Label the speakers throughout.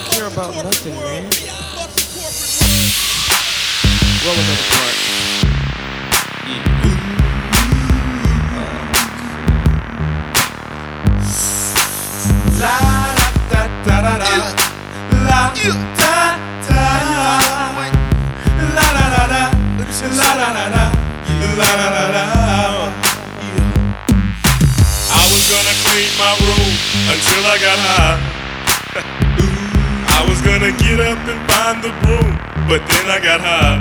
Speaker 1: care about nothing, man. Roll another part.
Speaker 2: La da da da da, la da da, la da da da, la da da da, la da da da. I was gonna clean my room until I got high. I was gonna get up and find the broom, but then I got high.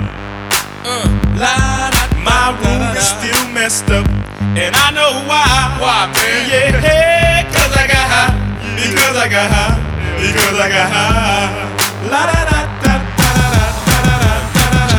Speaker 2: My room is still messed up, and I know why. Why, man? Yeah, cause I got high. Because I got high. Because I got high. La da da da da da da da da da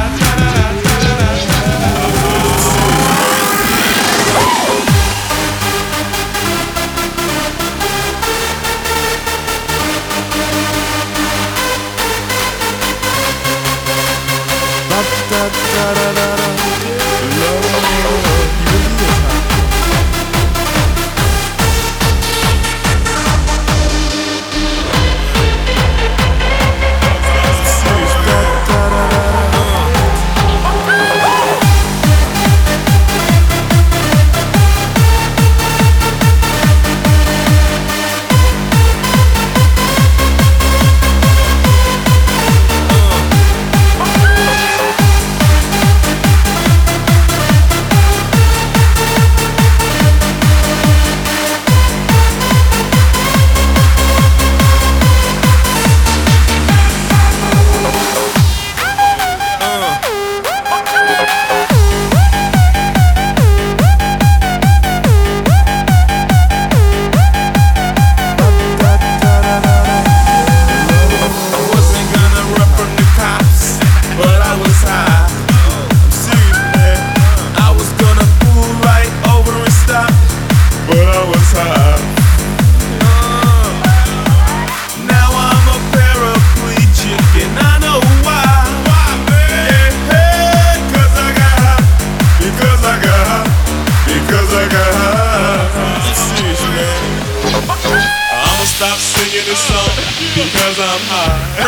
Speaker 2: stop singing this song because I'm high.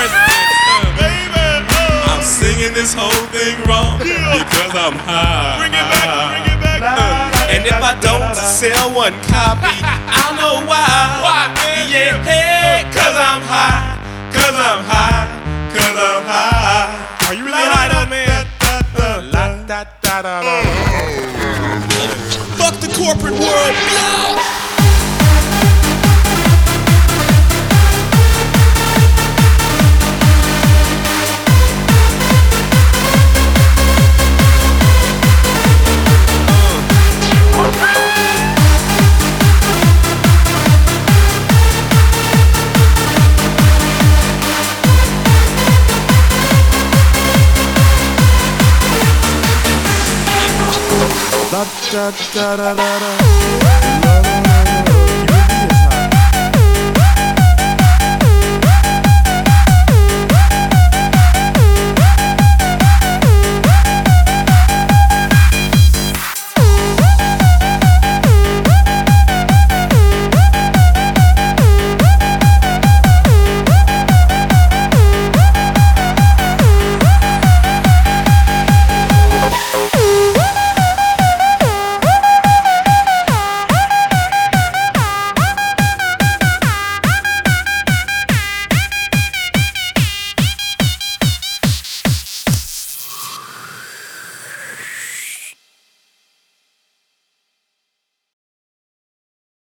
Speaker 2: Baby, I'm singing this whole thing wrong because I'm high. Bring it back. And if I don't sell one copy, I'll know why. Why, man? Yeah, hey, cause I'm high. Cause I'm high. Cause I'm high. Are you really high though, man? Fuck the corporate world.
Speaker 1: Da da da da da da.